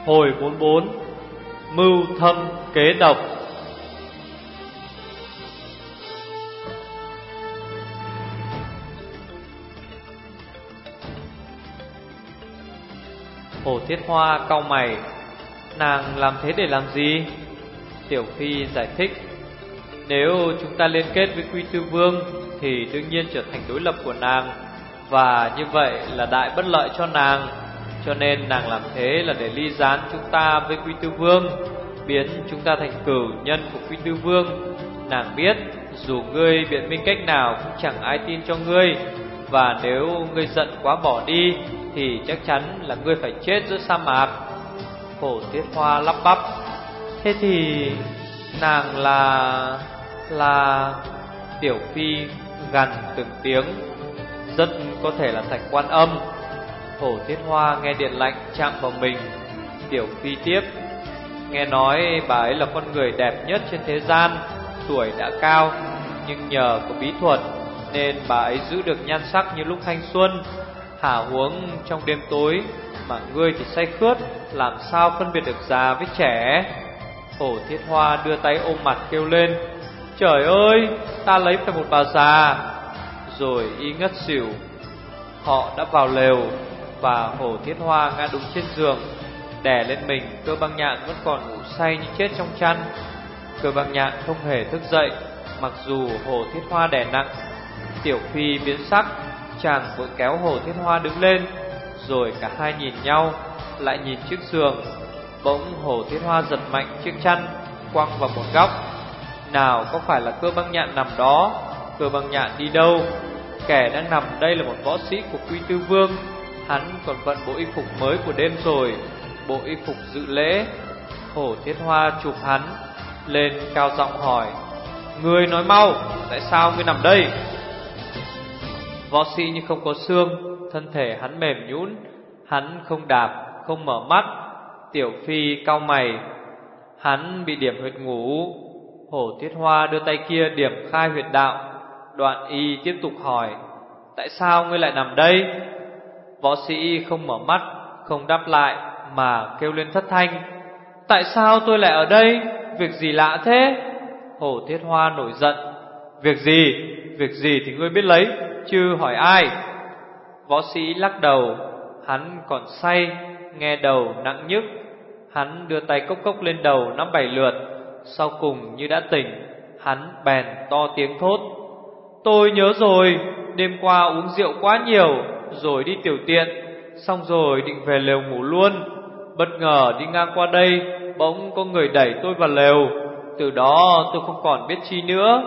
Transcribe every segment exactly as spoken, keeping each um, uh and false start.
Hồi bốn bốn. Mưu thâm kế độc. Hồ Thiết Hoa cau mày. Nàng làm thế để làm gì? Tiểu Phi giải thích. Nếu chúng ta liên kết với Quy Tư Vương thì đương nhiên trở thành đối lập của nàng, và như vậy là đại bất lợi cho nàng. Cho nên nàng làm thế là để ly gián chúng ta với Quy Tư Vương, biến chúng ta thành cửu nhân của Quy Tư Vương. Nàng biết dù ngươi biện minh cách nào cũng chẳng ai tin cho ngươi, và nếu ngươi giận quá bỏ đi thì chắc chắn là ngươi phải chết giữa sa mạc. Hồ Thiết Hoa lắp bắp. Thế thì nàng là... là... Tiểu Phi gằn từng tiếng. Rất có thể là Thạch Quan Âm. Hồ Thiết Hoa nghe điện lạnh chạm vào mình. Tiểu Phi tiếp. Nghe nói bà ấy là con người đẹp nhất trên thế gian, tuổi đã cao, nhưng nhờ có bí thuật nên bà ấy giữ được nhan sắc như lúc thanh xuân. Hả huống trong đêm tối mà ngươi thì say khướt, làm sao phân biệt được già với trẻ? Hồ Thiết Hoa đưa tay ôm mặt kêu lên. Trời ơi, ta lấy phải một bà già. Rồi y ngất xỉu. Họ đã vào lều, và Hồ Thiết Hoa ngã đúng trên giường, đè lên mình. Cơ Băng Nhạn vẫn còn ngủ say như chết trong chăn. Cơ Băng Nhạn không hề thức dậy, mặc dù Hồ Thiết Hoa đè nặng. Tiểu Phi biến sắc, chàng vội kéo Hồ Thiết Hoa đứng lên. Rồi cả hai nhìn nhau, lại nhìn chiếc giường. Bỗng Hồ Thiết Hoa giật mạnh chiếc chăn, quăng vào một góc. Nào có phải là Cơ Băng Nhạn nằm đó? Cơ Băng Nhạn đi đâu? Kẻ đang nằm đây là một võ sĩ của Quy Tư Vương. Hắn còn vận bộ y phục mới của đêm rồi, bộ y phục dự lễ. Hồ Thiết Hoa chụp hắn lên, cao giọng hỏi. Ngươi nói mau, tại sao ngươi nằm đây? Võ sĩ như không có xương, thân thể hắn mềm nhũn. Hắn không đạp, không mở mắt. Tiểu Phi cau mày. Hắn bị điểm huyệt ngủ. Hồ Thiết Hoa đưa tay kia điểm khai huyệt đạo. Đoạn y tiếp tục hỏi. Tại sao ngươi lại nằm đây? Võ sĩ không mở mắt, không đáp lại, mà kêu lên thất thanh. Tại sao tôi lại ở đây? Việc gì lạ thế? Hồ Thiết Hoa nổi giận. Việc gì? Việc gì thì ngươi biết lấy, chứ hỏi ai? Võ sĩ lắc đầu. Hắn còn say, nghe đầu nặng nhức. Hắn đưa tay cốc cốc lên đầu năm bảy lượt. Sau cùng như đã tỉnh, hắn bèn to tiếng thốt. Tôi nhớ rồi, đêm qua uống rượu quá nhiều, rồi đi tiểu tiện, xong rồi định về lều ngủ luôn. Bất ngờ đi ngang qua đây, bỗng có người đẩy tôi vào lều. Từ đó tôi không còn biết chi nữa.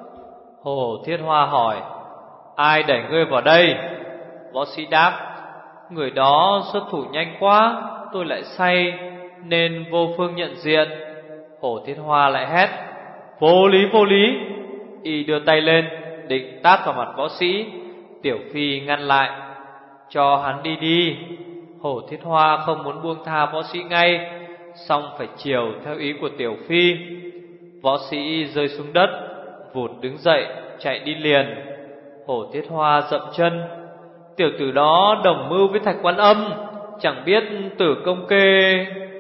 Hồ Thiết Hoa hỏi. Ai đẩy ngươi vào đây? Võ sĩ đáp. Người đó xuất thủ nhanh quá, tôi lại say nên vô phương nhận diện. Hồ Thiết Hoa lại hét. Vô lý, vô lý. Y đưa tay lên định tát vào mặt võ sĩ. Tiểu Phi ngăn lại. Cho hắn đi đi. Hồ Thiết Hoa không muốn buông tha võ sĩ ngay, song phải chiều theo ý của Tiểu Phi. Võ sĩ rơi xuống đất, vụt đứng dậy chạy đi liền. Hồ Thiết Hoa dậm chân. Tiểu tử đó đồng mưu với Thạch Quan Âm, chẳng biết Tử Công Kê.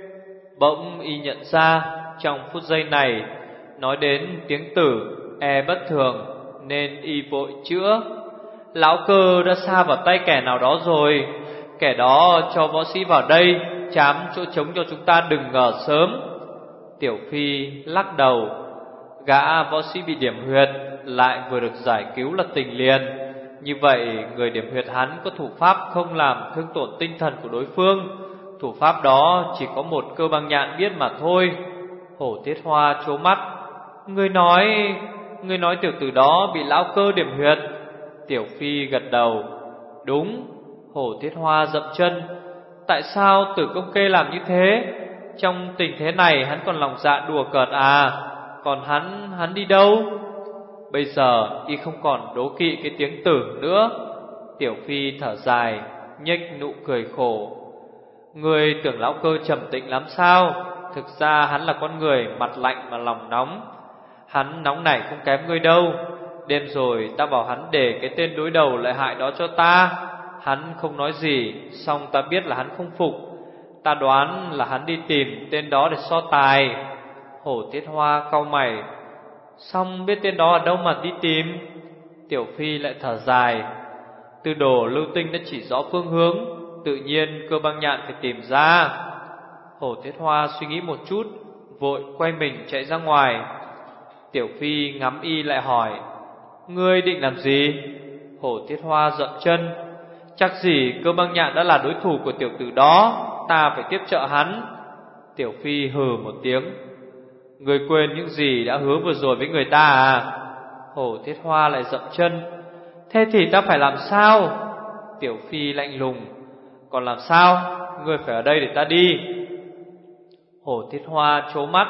Bỗng y nhận ra trong phút giây này nói đến tiếng tử e bất thường, nên y vội chữa. Lão Cơ đã sa vào tay kẻ nào đó rồi. Kẻ đó cho võ sĩ vào đây chám chỗ trống cho chúng ta đừng ngờ sớm. Tiểu Phi lắc đầu. Gã võ sĩ bị điểm huyệt lại vừa được giải cứu là tình liền. Như vậy người điểm huyệt hắn có thủ pháp không làm thương tổn tinh thần của đối phương. Thủ pháp đó chỉ có một Cơ Băng Nhạn biết mà thôi. Hồ Thiết Hoa trố mắt. Ngươi nói Ngươi nói tiểu tử đó bị lão Cơ điểm huyệt? Tiểu Phi gật đầu. Đúng. Hồ Thiết Hoa dậm chân. Tại sao Tử Công Kê làm như thế? Trong tình thế này hắn còn lòng dạ đùa cợt à? Còn hắn, hắn đi đâu? Bây giờ y không còn đố kỵ cái tiếng tử nữa. Tiểu Phi thở dài, nhếch nụ cười khổ. Ngươi tưởng lão Cơ trầm tĩnh lắm sao? Thực ra hắn là con người mặt lạnh mà lòng nóng. Hắn nóng nảy không kém ngươi đâu. Đêm rồi ta bảo hắn để cái tên đối đầu lợi hại đó cho ta. Hắn không nói gì, song ta biết là hắn không phục. Ta đoán là hắn đi tìm tên đó để so tài. Hổ Tiết Hoa cau mày. Xong biết tên đó ở đâu mà đi tìm? Tiểu Phi lại thở dài. Tư đồ lưu tinh đã chỉ rõ phương hướng, tự nhiên Cơ Băng Nhạn phải tìm ra. Hổ Tiết Hoa suy nghĩ một chút, vội quay mình chạy ra ngoài. Tiểu Phi ngắm y lại hỏi: Ngươi định làm gì? Hổ Tiết Hoa dậm chân: Chắc gì Cơ Băng Nhạn đã là đối thủ của tiểu tử đó, ta phải tiếp trợ hắn. Tiểu Phi hừ một tiếng: Ngươi quên những gì đã hứa vừa rồi với người ta à? Hổ Tiết Hoa lại dậm chân: Thế thì ta phải làm sao? Tiểu Phi lạnh lùng: Còn làm sao? Ngươi phải ở đây để ta đi. Hổ Tiết Hoa trố mắt: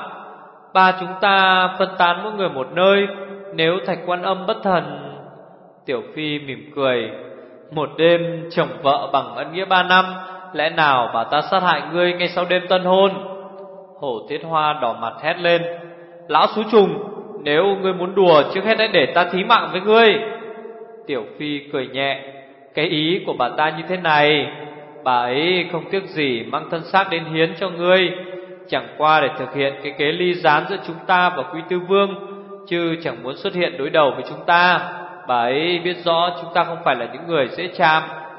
Ba chúng ta phân tán mỗi người một nơi, nếu Thạch Quan Âm bất thần. Tiểu Phi mỉm cười: Một đêm chồng vợ bằng ân nghĩa ba năm, lẽ nào bà ta sát hại ngươi ngay sau đêm tân hôn? Hổ Tiết Hoa đỏ mặt hét lên: Lão xú trùng, nếu ngươi muốn đùa, trước hết hãy để ta thí mạng với ngươi. Tiểu Phi cười nhẹ: Cái ý của bà ta như thế này, bà ấy không tiếc gì mang thân xác đến hiến cho ngươi, chẳng qua để thực hiện cái kế ly gián giữa chúng ta và Quy Tư Vương, chứ chẳng muốn xuất hiện đối đầu với chúng ta. Bà ấy biết rõ chúng ta không phải là những người dễ chạm.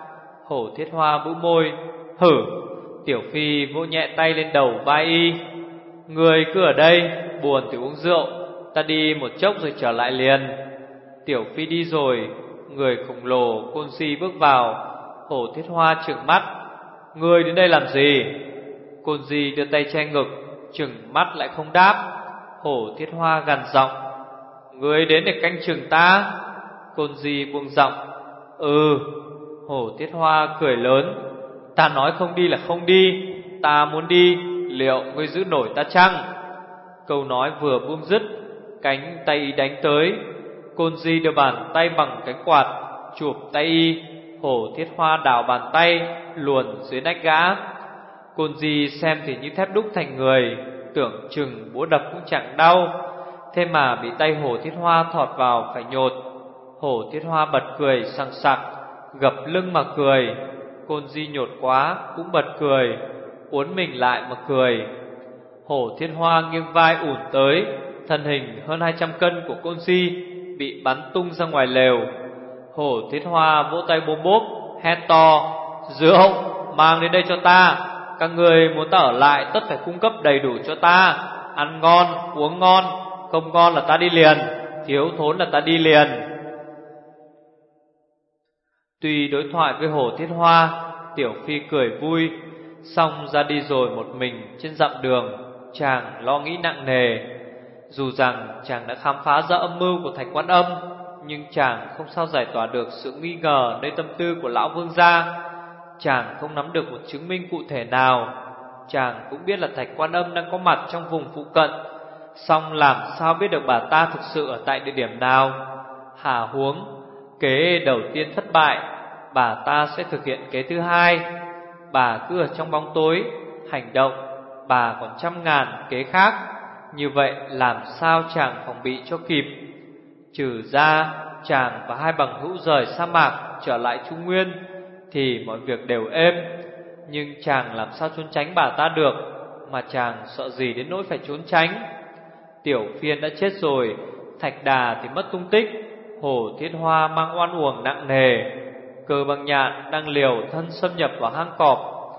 Hổ Thiết Hoa bĩu môi: Hử. Tiểu Phi vỗ nhẹ tay lên đầu vai y: Người cứ ở đây, buồn thì uống rượu, ta đi một chốc rồi trở lại liền. Tiểu Phi đi rồi, người khổng lồ Côn Si bước vào. Hổ Thiết Hoa trừng mắt: Ngươi đến đây làm gì? Côn Si đưa tay che ngực, trừng mắt lại không đáp. Hổ Thiết Hoa gằn giọng: Ngươi đến để canh chừng ta? Côn Si buông giọng: Ừ. Hổ Thiết Hoa cười lớn: Ta nói không đi là không đi, ta muốn đi, liệu ngươi giữ nổi ta chăng? Câu nói vừa buông dứt, cánh tay y đánh tới. Côn Si đưa bàn tay bằng cánh quạt chụp tay y. Hổ Thiết Hoa đảo bàn tay luồn dưới nách gã. Côn Si xem thì như thép đúc thành người, tưởng chừng búa đập cũng chẳng đau, thế mà bị tay Hổ Thiết Hoa thọt vào phải nhột. Hổ Thiết Hoa bật cười sằng sặc, gập lưng mà cười. Côn Si nhột quá cũng bật cười, uốn mình lại mà cười. Hổ Thiết Hoa nghiêng vai ủn tới, thân hình hơn hai trăm cân của Côn Si bị bắn tung ra ngoài lều. Hổ Thiết Hoa vỗ tay bốm bốp, hét to: Rượu, mang đến đây cho ta. Các người muốn ta ở lại tất phải cung cấp đầy đủ cho ta. Ăn ngon, uống ngon, không ngon là ta đi liền, thiếu thốn là ta đi liền. Tuy đối thoại với Hổ Thiết Hoa, Tiểu Phi cười vui, xong ra đi rồi một mình trên dặm đường, chàng lo nghĩ nặng nề. Dù rằng chàng đã khám phá ra âm mưu của Thạch Quan Âm, nhưng chàng không sao giải tỏa được sự nghi ngờ nơi tâm tư của lão vương gia. Chàng không nắm được một chứng minh cụ thể nào. Chàng cũng biết là Thạch Quan Âm đang có mặt trong vùng phụ cận, song làm sao biết được bà ta thực sự ở tại địa điểm nào. Hà huống kế đầu tiên thất bại, bà ta sẽ thực hiện kế thứ hai. Bà cứ ở trong bóng tối hành động, bà còn trăm ngàn kế khác. Như vậy làm sao chàng phòng bị cho kịp? Trừ ra chàng và hai bằng hữu rời sa mạc trở lại Trung Nguyên thì mọi việc đều êm. Nhưng chàng làm sao trốn tránh bà ta được, mà chàng sợ gì đến nỗi phải trốn tránh? Tiểu Phiên đã chết rồi, Thạch Đà thì mất tung tích, Hổ Thiết Hoa mang oan uổng nặng nề, Cơ Băng Nhạn đang liều thân xâm nhập vào hang cọp.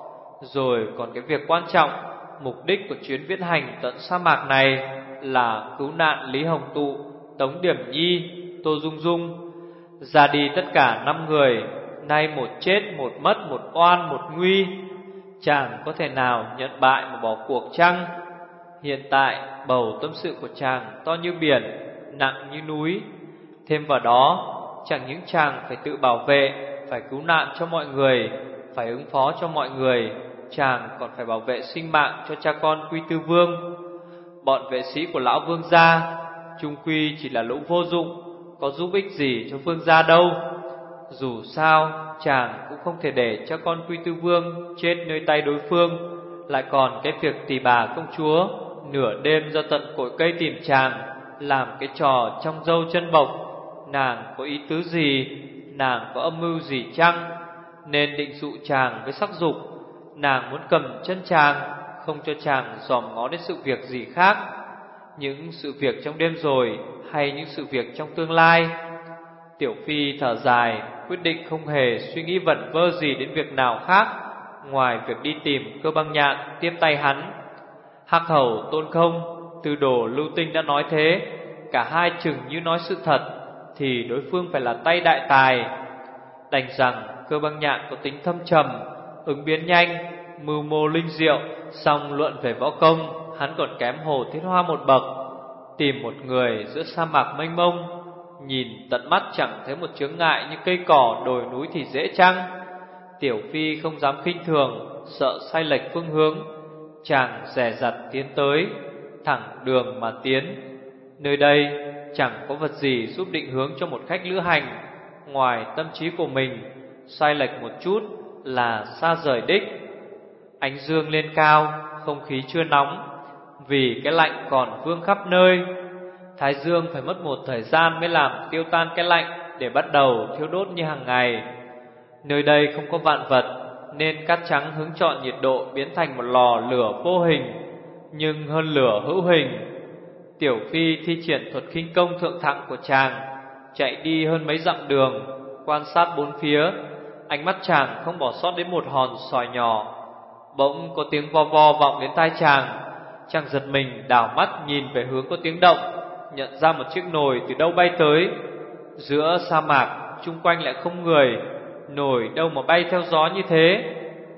Rồi còn cái việc quan trọng, mục đích của chuyến viễn hành tận sa mạc này là cứu nạn Lý Hồng Tụ, Tống Điểm Nhi, Tô Dung Dung. Ra đi tất cả năm người, nay một chết một mất, một oan một nguy. Chàng có thể nào nhận bại mà bỏ cuộc chăng? Hiện tại bầu tâm sự của chàng to như biển, nặng như núi. Thêm vào đó, chẳng những chàng phải tự bảo vệ, phải cứu nạn cho mọi người, phải ứng phó cho mọi người, chàng còn phải bảo vệ sinh mạng cho cha con Quy Tư Vương. Bọn vệ sĩ của lão vương gia chung quy chỉ là lũ vô dụng, có giúp ích gì cho vương gia đâu. Dù sao chàng cũng không thể để cha con Quy Tư Vương chết nơi tay đối phương. Lại còn cái việc tỷ bà công chúa nửa đêm ra tận cội cây tìm chàng, làm cái trò trong dâu chân bộc. Nàng có ý tứ gì? Nàng có âm mưu gì chăng? Nên định dụ chàng với sắc dục, Nàng muốn cầm chân chàng, không cho chàng dòm ngó đến sự việc gì khác, những sự việc trong đêm rồi hay những sự việc trong tương lai. Tiểu Phi thở dài, quyết định không hề suy nghĩ vẩn vơ gì đến việc nào khác ngoài việc đi tìm Cơ Băng Nhạn tiếp tay hắn. Hắc Hầu Tôn Không, Tư Đồ Lưu Tinh đã nói thế, cả hai chừng như nói sự thật thì đối phương phải là tay đại tài. Đành rằng Cơ Băng Nhạn có tính thâm trầm, ứng biến nhanh, mưu mô linh diệu, song luận về võ công hắn còn kém Hồ Thiết Hoa một bậc. Tìm một người giữa sa mạc mênh mông, nhìn tận mắt chẳng thấy một chướng ngại như cây cỏ đồi núi thì dễ chăng? Tiểu Phi không dám khinh thường, sợ sai lệch phương hướng, chàng dè dặt tiến tới, thẳng đường mà tiến. Nơi đây chẳng có vật gì giúp định hướng cho một khách lữ hành ngoài tâm trí của mình, sai lệch một chút là xa rời đích. Ánh dương lên cao, không khí chưa nóng, vì cái lạnh còn vương khắp nơi. Thái dương phải mất một thời gian mới làm tiêu tan cái lạnh để bắt đầu thiêu đốt như hàng ngày. Nơi đây không có vạn vật nên cát trắng hứng chọn nhiệt độ biến thành một lò lửa vô hình, nhưng hơn lửa hữu hình. Tiểu Phi thi triển thuật khinh công thượng thặng của chàng, chạy đi hơn mấy dặm đường, quan sát bốn phía. Ánh mắt chàng không bỏ sót đến một hòn sỏi nhỏ. Bỗng có tiếng vo vo vọng đến tai chàng. Chàng giật mình đảo mắt nhìn về hướng có tiếng động, nhận ra một chiếc nồi từ đâu bay tới. Giữa sa mạc chung quanh lại không người, nồi đâu mà bay theo gió như thế.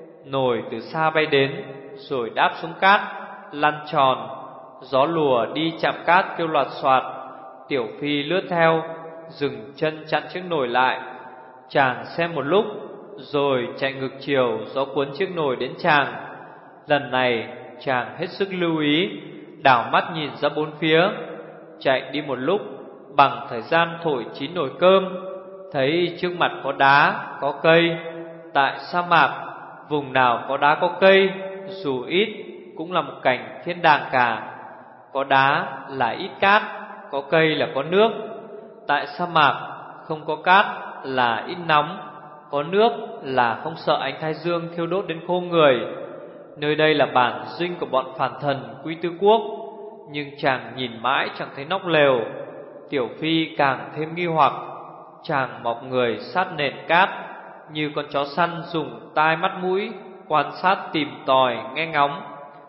Nồi từ xa bay đến, rồi đáp xuống cát, lăn tròn. Gió lùa đi chạm cát kêu loạt soạt. Tiểu Phi lướt theo, dừng chân chặn chiếc nồi lại. Chàng xem một lúc, rồi chạy ngược chiều, gió cuốn chiếc nồi đến chàng. Lần này chàng hết sức lưu ý, đảo mắt nhìn ra bốn phía. Chạy đi một lúc, bằng thời gian thổi chín nồi cơm, thấy trước mặt có đá, có cây. Tại sa mạc, vùng nào có đá có cây, dù ít cũng là một cảnh thiên đàng cả. Có đá là ít cát, có cây là có nước. Tại sa mạc không có cát là ít nóng, có nước là không sợ ánh thái dương thiêu đốt đến khô người. Nơi đây là bản dinh của bọn phản thần Quý Tư Quốc, nhưng chàng nhìn mãi chẳng thấy nóc lều. Tiểu Phi càng thêm nghi hoặc. Chàng mọc người sát nền cát, như con chó săn dùng tai mắt mũi quan sát tìm tòi nghe ngóng.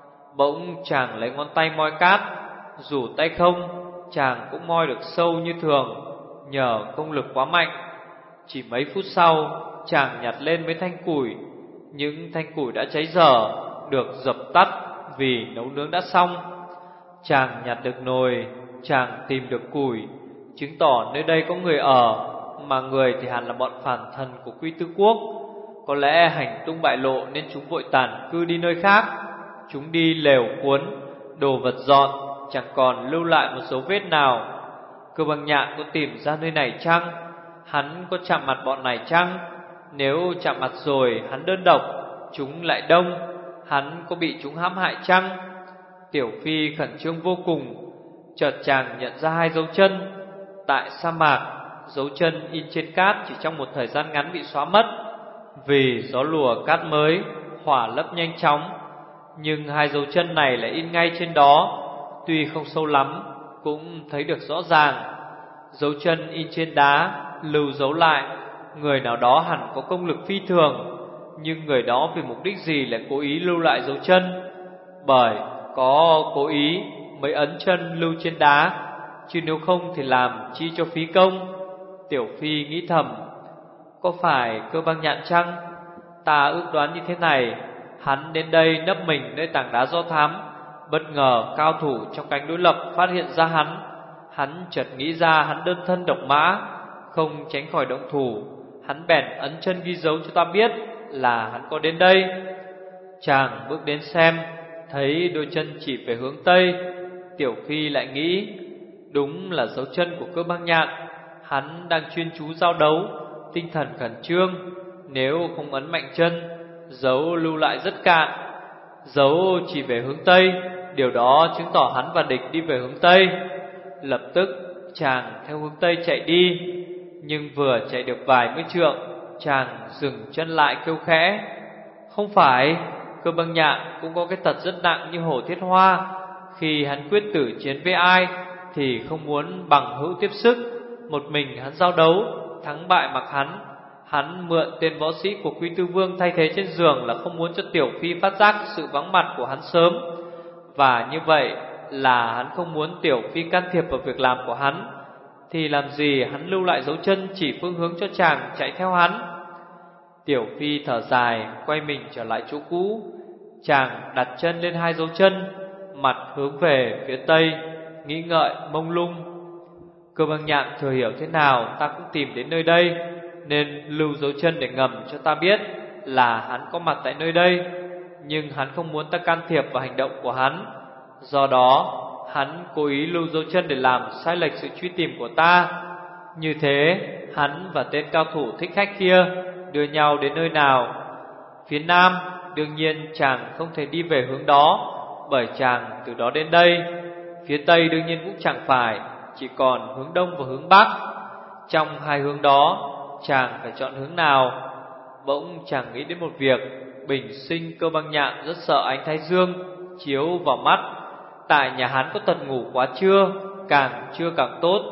Bỗng chàng lấy ngón tay moi cát, dù tay không chàng cũng moi được sâu như thường, nhờ công lực quá mạnh. Chỉ mấy phút sau, chàng nhặt lên mấy thanh củi. Những thanh củi đã cháy dở, được dập tắt vì nấu nướng đã xong. Chàng nhặt được nồi, chàng tìm được củi, chứng tỏ nơi đây có người ở, mà người thì hẳn là bọn phản thần của Quý Tư Quốc. Có lẽ hành tung bại lộ nên chúng vội tản cư đi nơi khác. Chúng đi lều cuốn, đồ vật dọn, chẳng còn lưu lại một dấu vết nào. Cơ Băng Nhạn có tìm ra nơi này chăng? Hắn có chạm mặt bọn này chăng? Nếu chạm mặt rồi hắn đơn độc, chúng lại đông, hắn có bị chúng hãm hại chăng? Tiểu Phi khẩn trương vô cùng. Chợt chàng nhận ra hai dấu chân. Tại sa mạc, dấu chân in trên cát chỉ trong một thời gian ngắn bị xóa mất, vì gió lùa cát mới hỏa lấp nhanh chóng. Nhưng hai dấu chân này lại in ngay trên đó, tuy không sâu lắm cũng thấy được rõ ràng. Dấu chân in trên đá, lưu dấu lại người nào đó hẳn có công lực phi thường. Nhưng người đó vì mục đích gì lại cố ý lưu lại dấu chân? Bởi có cố ý mới ấn chân lưu trên đá, chứ nếu không thì làm chi cho phí công. Tiểu Phi nghĩ thầm, có phải Cơ Băng Nhạn chăng? Ta ước đoán như thế này, hắn đến đây nấp mình nơi tảng đá do thám. Bất ngờ cao thủ trong cánh đối lập phát hiện ra hắn. Hắn chợt nghĩ ra hắn đơn thân độc mã, không tránh khỏi động thủ. Hắn bèn ấn chân ghi dấu cho ta biết là hắn có đến đây. Chàng bước đến xem, thấy đôi chân chỉ về hướng Tây. Tiểu Phi lại nghĩ, đúng là dấu chân của Cơ Băng Nhạn. Hắn đang chuyên chú giao đấu, tinh thần khẩn trương. Nếu không ấn mạnh chân, dấu lưu lại rất cạn. Dấu chỉ về hướng Tây, điều đó chứng tỏ hắn và địch đi về hướng Tây. Lập tức chàng theo hướng Tây chạy đi. Nhưng vừa chạy được vài mươi trượng, chàng dừng chân lại kêu khẽ, không phải. Cơ Băng Nhạn cũng có cái tật rất nặng như Hồ Thiết Hoa. Khi hắn quyết tử chiến với ai thì không muốn bằng hữu tiếp sức, một mình hắn giao đấu, thắng bại mặc hắn. Hắn mượn tên võ sĩ của Quy Tư Vương thay thế trên giường là không muốn cho Tiểu Phi phát giác sự vắng mặt của hắn sớm. Và như vậy là hắn không muốn Tiểu Phi can thiệp vào việc làm của hắn, thì làm gì hắn lưu lại dấu chân chỉ phương hướng cho chàng chạy theo hắn. Tiểu Phi thở dài, quay mình trở lại chỗ cũ. Chàng đặt chân lên hai dấu chân, mặt hướng về phía tây, nghĩ ngợi mông lung. Cơ Băng Nhạn thừa hiểu thế nào ta cũng tìm đến nơi đây, nên lưu dấu chân để ngầm cho ta biết là hắn có mặt tại nơi đây. Nhưng hắn không muốn ta can thiệp vào hành động của hắn. Do đó hắn cố ý lưu dấu chân để làm sai lệch sự truy tìm của ta. Như thế hắn và tên cao thủ thích khách kia đưa nhau đến nơi nào? Phía nam. Đương nhiên chàng không thể đi về hướng đó, bởi chàng từ đó đến đây. Phía tây đương nhiên cũng chẳng phải, chỉ còn hướng đông và hướng bắc. Trong hai hướng đó chàng phải chọn hướng nào? Bỗng chàng nghĩ đến một việc. Bình sinh Cơ Băng Nhạn rất sợ ánh thái dương chiếu vào mắt. Tại nhà hắn có tật ngủ quá trưa, càng trưa càng tốt,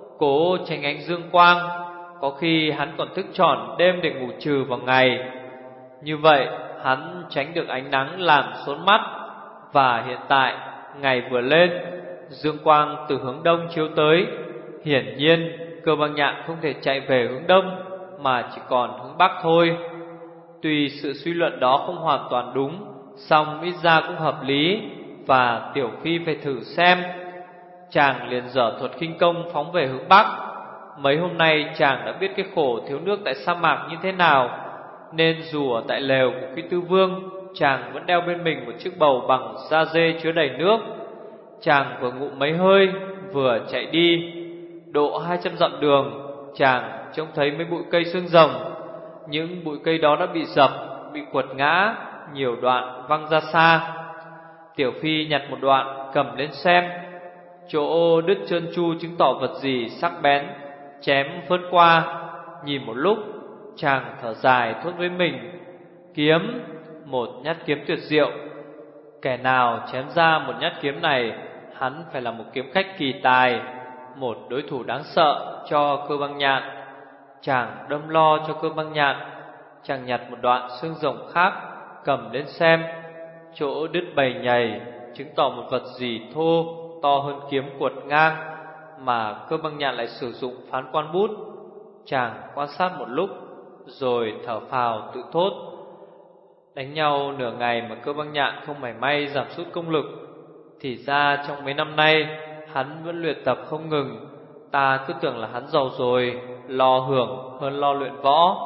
cố tránh ánh dương quang. Có khi hắn còn thức tròn đêm để ngủ trừ vào ngày. Như vậy hắn tránh được ánh nắng làm sốn mắt. Và hiện tại ngày vừa lên, dương quang từ hướng đông chiếu tới. Hiển nhiên Cơ Băng Nhạn không thể chạy về hướng đông, mà chỉ còn hướng bắc thôi. Tuy sự suy luận đó không hoàn toàn đúng, song ít ra cũng hợp lý, và Tiểu Phi phải thử xem. Chàng liền dở thuật khinh công phóng về hướng bắc. Mấy hôm nay chàng đã biết cái khổ thiếu nước tại sa mạc như thế nào, nên dù ở tại lều của Quy Tư Vương, chàng vẫn đeo bên mình một chiếc bầu bằng da dê chứa đầy nước. Chàng vừa ngụm mấy hơi vừa chạy đi. Độ hai trăm dặm đường, chàng trông thấy mấy bụi cây xương rồng. Những bụi cây đó đã bị dập, bị quật ngã, nhiều đoạn văng ra xa. Tiểu Phi nhặt một đoạn cầm lên xem. Chỗ đứt trơn tru chứng tỏ vật gì sắc bén chém phớt qua. Nhìn một lúc, chàng thở dài thốt với mình: kiếm, một nhát kiếm tuyệt diệu. Kẻ nào chém ra một nhát kiếm này, hắn phải là một kiếm khách kỳ tài, một đối thủ đáng sợ cho Cơ Băng Nhạn. Chàng đâm lo cho Cơ Băng Nhạn. Chàng nhặt một đoạn xương rồng khác cầm lên xem. Chỗ đứt bầy nhầy chứng tỏ một vật gì thô to hơn kiếm cuột ngang, mà Cơ Băng Nhạn lại sử dụng phán quan bút. Chàng quan sát một lúc rồi thở phào tự thốt: đánh nhau nửa ngày mà Cơ Băng Nhạn không mảy may giảm sút công lực. Thì ra trong mấy năm nay hắn vẫn luyện tập không ngừng. Ta cứ tưởng là hắn giàu rồi, lo hưởng hơn lo luyện võ.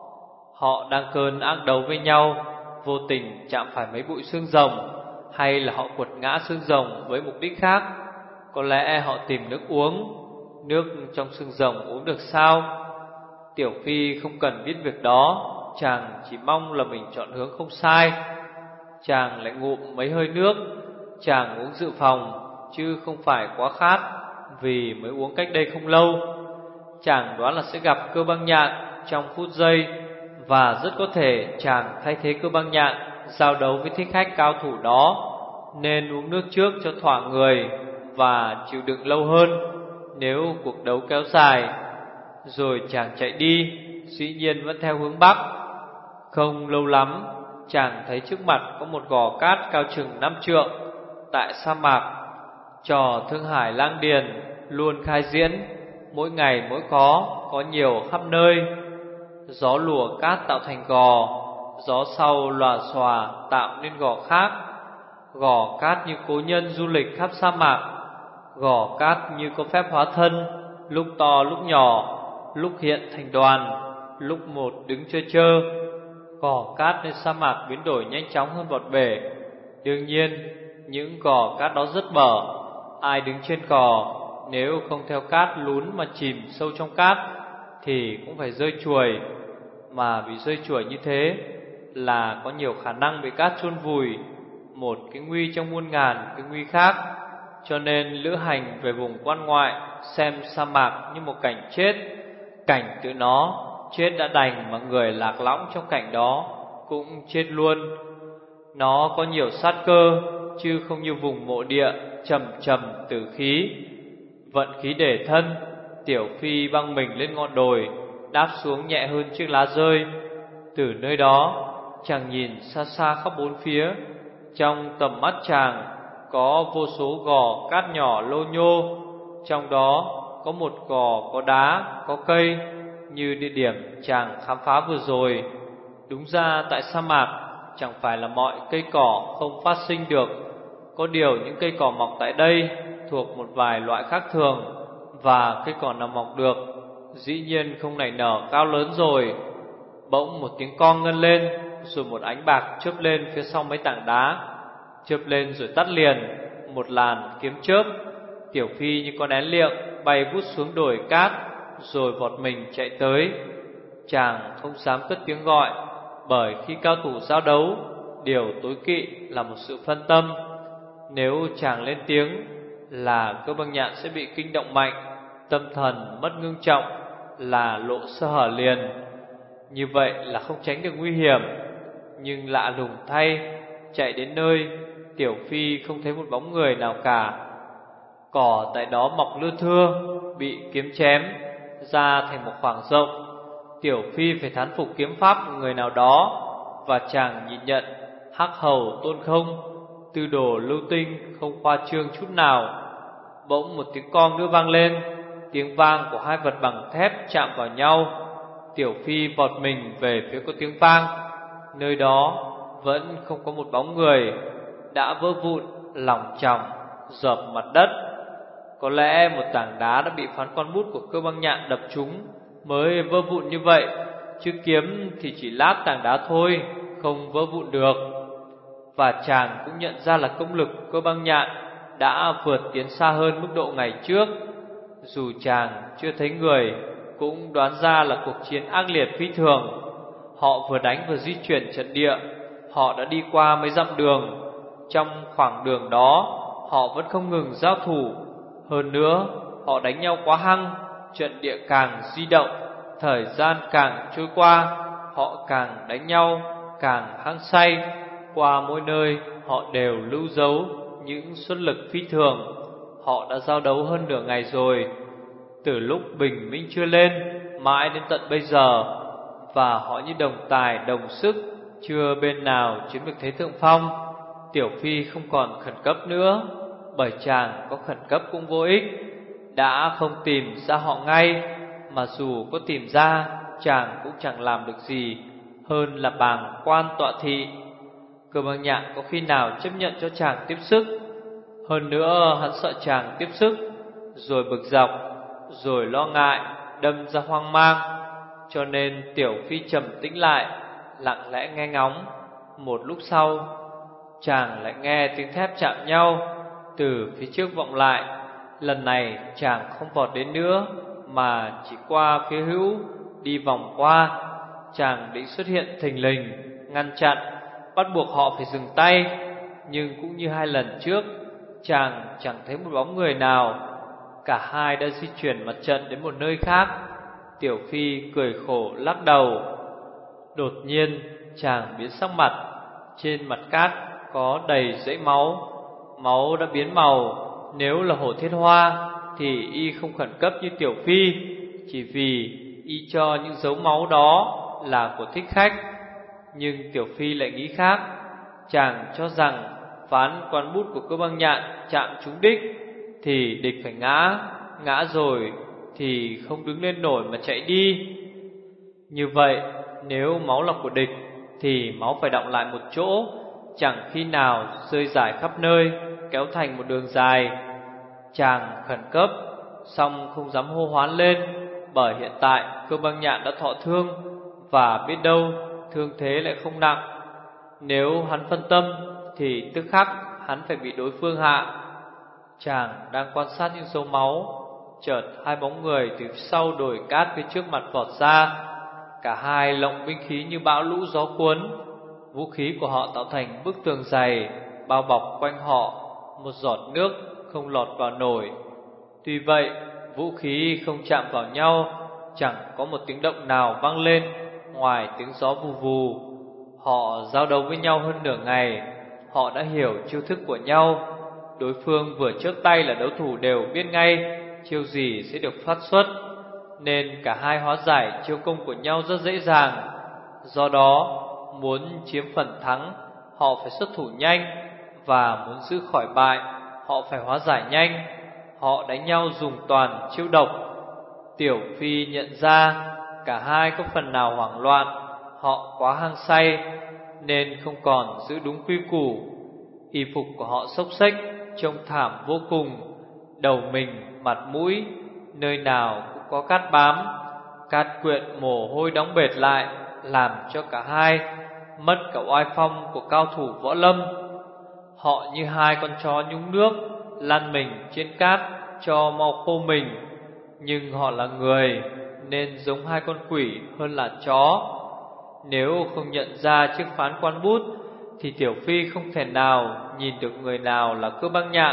Họ đang cơn ác đấu với nhau, vô tình chạm phải mấy bụi xương rồng, hay là họ quật ngã xương rồng với mục đích khác? Có lẽ họ tìm nước uống. Nước trong xương rồng uống được sao? Tiểu Phi không cần biết việc đó, chàng chỉ mong là mình chọn hướng không sai. Chàng lại ngụm mấy hơi nước. Chàng uống dự phòng, chứ không phải quá khát, vì mới uống cách đây không lâu. Chàng đoán là sẽ gặp Cơ Băng Nhạn trong phút giây, và rất có thể chàng thay thế Cơ Băng Nhạn giao đấu với thích khách cao thủ đó, nên uống nước trước cho thỏa người và chịu đựng lâu hơn nếu cuộc đấu kéo dài. Rồi chàng chạy đi, dĩ nhiên vẫn theo hướng bắc. Không lâu lắm, chàng thấy trước mặt có một gò cát cao chừng năm trượng. Tại sa mạc, trò Thương Hải Lang Điền luôn khai diễn, mỗi ngày mỗi có, có nhiều khắp nơi. Gió lùa cát tạo thành gò, gió sau lòa xòa tạo nên gò khác. Gò cát như cố nhân du lịch khắp sa mạc. Gò cát như có phép hóa thân, lúc to lúc nhỏ, lúc hiện thành đoàn, lúc một đứng chơ chơ. Gò cát trên sa mạc biến đổi nhanh chóng hơn bọt bể. Đương nhiên những gò cát đó rất bở. Ai đứng trên gò, nếu không theo cát lún mà chìm sâu trong cát, thì cũng phải rơi chuồi. Mà vì rơi chuồi như thế là có nhiều khả năng bị cát chôn vùi, một cái nguy trong muôn ngàn cái nguy khác. Cho nên lữ hành về vùng quan ngoại xem sa mạc như một cảnh chết. Cảnh tự nó chết đã đành, mà người lạc lõng trong cảnh đó cũng chết luôn. Nó có nhiều sát cơ, chứ không như vùng mộ địa trầm trầm tử khí. Vận khí để thân, Tiểu Phi băng mình lên ngọn đồi, đáp xuống nhẹ hơn chiếc lá rơi. Từ nơi đó, chàng nhìn xa xa khắp bốn phía. Trong tầm mắt chàng có vô số gò cát nhỏ lô nhô. Trong đó có một gò có đá, có cây, như địa điểm chàng khám phá vừa rồi. Đúng ra tại sa mạc chẳng phải là mọi cây cỏ không phát sinh được. Có điều những cây cỏ mọc tại đây thuộc một vài loại khác thường, và cây cỏ nào mọc được dĩ nhiên không nảy nở cao lớn rồi. Bỗng một tiếng con ngân lên, rồi một ánh bạc chớp lên phía sau mấy tảng đá. Chớp lên rồi tắt liền, một làn kiếm chớp. Tiểu Phi như con én liệng bay vút xuống đồi cát, rồi vọt mình chạy tới. Chàng không dám cất tiếng gọi, bởi khi cao thủ giao đấu, điều tối kỵ là một sự phân tâm. Nếu chàng lên tiếng là Cơ Băng Nhạn sẽ bị kinh động mạnh, tâm thần mất ngưng trọng, là lộ sơ hở liền. Như vậy là không tránh được nguy hiểm. Nhưng lạ lùng thay, chạy đến nơi, Tiểu Phi không thấy một bóng người nào cả. Cỏ tại đó mọc lưa thưa, bị kiếm chém ra thành một khoảng rộng. Tiểu Phi phải thán phục kiếm pháp của người nào đó, và chàng nhìn nhận Hắc Hầu Tôn Không, tư đồ lưu tinh, không khoa trương chút nào. Bỗng một tiếng con nữa vang lên, tiếng vang của hai vật bằng thép chạm vào nhau. Tiểu Phi vọt mình về phía có tiếng vang. Nơi đó vẫn không có một bóng người, đã vỡ vụn lỏng chỏng dợp mặt đất. Có lẽ một tảng đá đã bị phán quan bút của Cơ Băng Nhạn đập trúng mới vỡ vụn như vậy, chứ kiếm thì chỉ lát tảng đá thôi, không vỡ vụn được. Và chàng cũng nhận ra là công lực Cơ Băng Nhạn đã vượt tiến xa hơn mức độ ngày trước. Dù chàng chưa thấy người, cũng đoán ra là cuộc chiến ác liệt phi thường. Họ vừa đánh vừa di chuyển trận địa. Họ đã đi qua mấy dặm đường. Trong khoảng đường đó, họ vẫn không ngừng giao thủ. Hơn nữa, họ đánh nhau quá hăng, trận địa càng di động, thời gian càng trôi qua, họ càng đánh nhau càng hăng say. Qua mỗi nơi, họ đều lưu dấu những xuất lực phi thường. Họ đã giao đấu hơn nửa ngày rồi, từ lúc bình minh chưa lên mãi đến tận bây giờ, và họ như đồng tài đồng sức, chưa bên nào chiếm được thế thượng phong. Tiểu Phi không còn khẩn cấp nữa, bởi chàng có khẩn cấp cũng vô ích. Đã không tìm ra họ ngay, mà dù có tìm ra, chàng cũng chẳng làm được gì hơn là bàng quan tọa thị. Cơ Băng Nhạn có khi nào chấp nhận cho chàng tiếp sức. Hơn nữa hắn sợ chàng tiếp sức rồi bực dọc, rồi lo ngại đâm ra hoang mang. Cho nên Tiểu Phi trầm tĩnh lại, lặng lẽ nghe ngóng. Một lúc sau, chàng lại nghe tiếng thép chạm nhau từ phía trước vọng lại. Lần này chàng không vọt đến nữa, mà chỉ qua phía hữu, đi vòng qua. Chàng định xuất hiện thình lình, ngăn chặn, bắt buộc họ phải dừng tay. Nhưng cũng như hai lần trước, chàng chẳng thấy một bóng người nào. Cả hai đã di chuyển mặt trận đến một nơi khác. Tiểu Phi cười khổ lắc đầu. Đột nhiên chàng biến sắc mặt. Trên mặt cát có đầy dãy máu. Máu đã biến màu. Nếu là Hổ Thiết Hoa thì y không khẩn cấp như Tiểu Phi, chỉ vì y cho những dấu máu đó là của thích khách. Nhưng Tiểu Phi lại nghĩ khác. Chàng cho rằng phán quan bút của Cơ Băng Nhạn chạm trúng đích thì địch phải ngã. Ngã rồi thì không đứng lên nổi mà chạy đi. Như vậy nếu máu là của địch thì máu phải đọng lại một chỗ, chẳng khi nào rơi rải khắp nơi, kéo thành một đường dài. Chàng khẩn cấp, song không dám hô hoán lên, bởi hiện tại Cơ Băng Nhạn đã thọ thương, và biết đâu thương thế lại không nặng. Nếu hắn phân tâm thì tức khắc hắn phải bị đối phương hạ. Chàng đang quan sát những dấu máu, chợt hai bóng người từ sau đồi cát phía trước mặt vọt ra. Cả hai lộng binh khí như bão lũ gió cuốn. Vũ khí của họ tạo thành bức tường dày bao bọc quanh họ, một giọt nước không lọt vào nổi. Tuy vậy, vũ khí không chạm vào nhau, chẳng có một tiếng động nào vang lên ngoài tiếng gió vù vù. Họ giao đấu với nhau hơn nửa ngày, họ đã hiểu chiêu thức của nhau. Đối phương vừa chớp tay là đấu thủ đều biết ngay chiêu gì sẽ được phát xuất, nên cả hai hóa giải chiêu công của nhau rất dễ dàng. Do đó, muốn chiếm phần thắng, họ phải xuất thủ nhanh, và muốn giữ khỏi bại, họ phải hóa giải nhanh. Họ đánh nhau dùng toàn chiêu độc. Tiểu Phi nhận ra cả hai có phần nào hoảng loạn, họ quá hăng say nên không còn giữ đúng quy củ. Y phục của họ xốc xếch, trông thảm vô cùng. Đầu mình, mặt mũi, nơi nào cũng có cát bám. Cát quyện mồ hôi đóng bệt lại, làm cho cả hai mất cả oai phong của cao thủ võ lâm. Họ như hai con chó nhúng nước, lăn mình trên cát cho mau khô mình. Nhưng họ là người, nên giống hai con quỷ hơn là chó. Nếu không nhận ra chiếc phán quan bút, thì Tiểu Phi không thể nào nhìn được người nào là Cơ Băng Nhạn.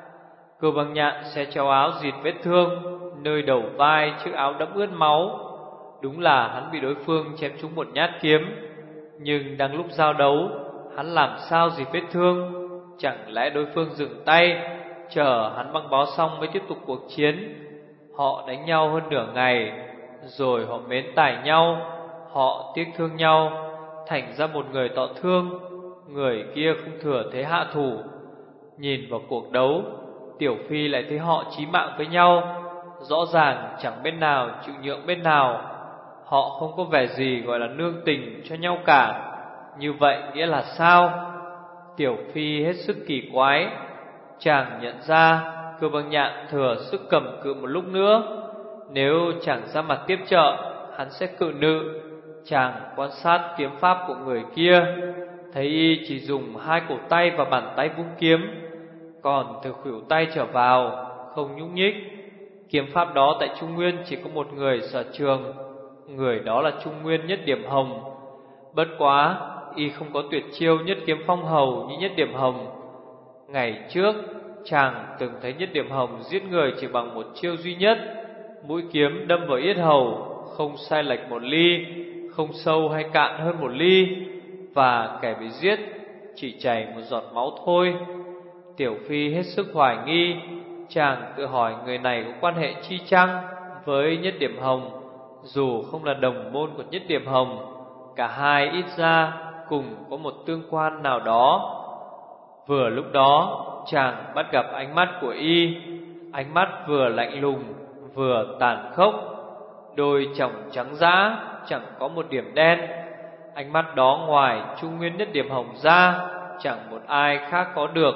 Cơ Băng Nhạn sẽ treo áo dịt vết thương, nơi đầu vai chiếc áo đẫm ướt máu. Đúng là hắn bị đối phương chém trúng một nhát kiếm, nhưng đang lúc giao đấu, hắn làm sao dịt vết thương? Chẳng lẽ đối phương dừng tay, chờ hắn băng bó xong mới tiếp tục cuộc chiến? Họ đánh nhau hơn nửa ngày, rồi họ mến tải nhau, họ tiếc thương nhau, thành ra một người tọ thương, người kia không thừa thế hạ thủ. Nhìn vào cuộc đấu, Tiểu Phi lại thấy họ chí mạng với nhau. Rõ ràng chẳng bên nào chịu nhượng bên nào. Họ không có vẻ gì gọi là nương tình cho nhau cả. Như vậy nghĩa là sao? Tiểu Phi hết sức kỳ quái. Chàng nhận ra Cơ Băng Nhạn thừa sức cầm cự một lúc nữa. Nếu chàng ra mặt tiếp trợ, hắn sẽ cự nữ. Chàng quan sát kiếm pháp của người kia, thấy y chỉ dùng hai cổ tay và bàn tay vung kiếm, còn từ khuỷu tay trở vào không nhúc nhích. Kiếm pháp đó tại Trung Nguyên chỉ có một người sở trường, người đó là Trung Nguyên Nhất Điểm Hồng. Bất quá y không có tuyệt chiêu nhất kiếm phong hầu như Nhất Điểm Hồng. Ngày trước chàng từng thấy Nhất Điểm Hồng giết người chỉ bằng một chiêu duy nhất. Mũi kiếm đâm vào yết hầu, không sai lệch một ly, không sâu hay cạn hơn một ly, và kẻ bị giết chỉ chảy một giọt máu thôi. Tiểu Phi hết sức hoài nghi. Chàng tự hỏi người này có quan hệ chi chăng với Nhất Điểm Hồng. Dù không là đồng môn của Nhất Điểm Hồng, cả hai ít ra cùng có một tương quan nào đó. Vừa lúc đó chàng bắt gặp ánh mắt của y. Ánh mắt vừa lạnh lùng vừa tàn khốc, đôi tròng trắng dã, chẳng có một điểm đen. Ánh mắt đó ngoài Trung Nguyên Nhất Điểm Hồng ra, chẳng một ai khác có được.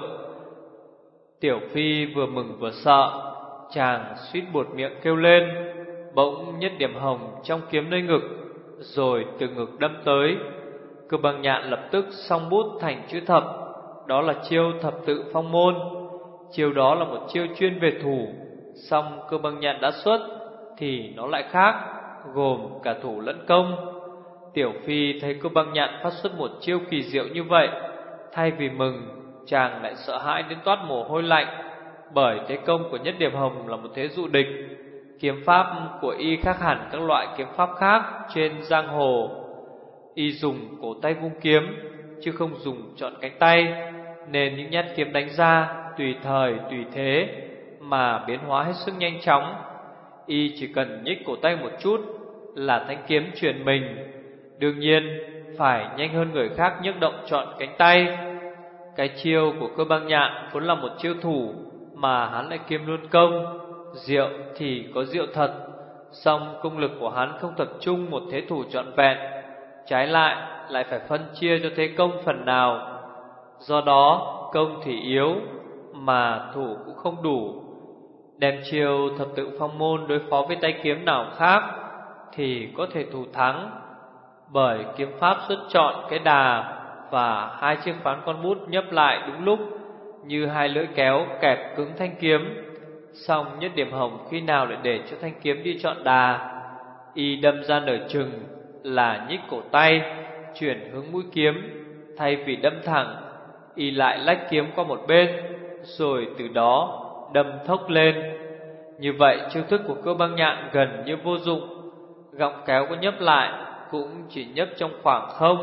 Tiểu Phi vừa mừng vừa sợ, chàng suýt buột miệng kêu lên. Bỗng Nhất Điểm Hồng trong kiếm nơi ngực, rồi từ ngực đâm tới. Cơ Băng Nhạn lập tức song bút thành chữ thập. Đó là chiêu thập tự phong môn. Chiêu đó là một chiêu chuyên về thủ, song Cơ Băng Nhạn đã xuất thì nó lại khác, gồm cả thủ lẫn công. Tiểu Phi thấy Cơ Băng Nhạn phát xuất một chiêu kỳ diệu như vậy, thay vì mừng, chàng lại sợ hãi đến toát mồ hôi lạnh. Bởi thế công của Nhất Điểm Hồng là một thế dụ địch. Kiếm pháp của y khác hẳn các loại kiếm pháp khác trên giang hồ. Y dùng cổ tay vung kiếm, chứ không dùng trọn cánh tay, nên những nhát kiếm đánh ra tùy thời tùy thế mà biến hóa hết sức nhanh chóng. Y chỉ cần nhích cổ tay một chút là thanh kiếm chuyển mình. Đương nhiên phải nhanh hơn người khác nhấc động trọn cánh tay. Cái chiêu của Cơ Băng Nhạn vốn là một chiêu thủ, mà hắn lại kiêm luôn công. Diệu thì có diệu thật, song công lực của hắn không tập trung một thế thủ trọn vẹn, trái lại lại phải phân chia cho thế công phần nào. Do đó công thì yếu, mà thủ cũng không đủ. Đem chiêu thập tự phong môn đối phó với tay kiếm nào khác thì có thể thủ thắng, bởi kiếm pháp xuất chọn cái đà và hai chiếc phán con bút nhấp lại đúng lúc, như hai lưỡi kéo kẹp cứng thanh kiếm. Song Nhất Điểm Hồng khi nào lại để cho thanh kiếm đi chọn đà? Y đâm ra nửa chừng là nhích cổ tay, chuyển hướng mũi kiếm. Thay vì đâm thẳng, y lại lách kiếm qua một bên, rồi từ đó đâm thốc lên. Như vậy chiêu thức của Cơ Băng Nhạn gần như vô dụng. Gọng kéo có nhấp lại cũng chỉ nhấp trong khoảng không,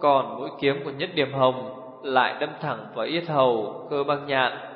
Còn mũi kiếm của Nhất Điểm Hồng lại đâm thẳng vào yết hầu Cơ Băng Nhạn.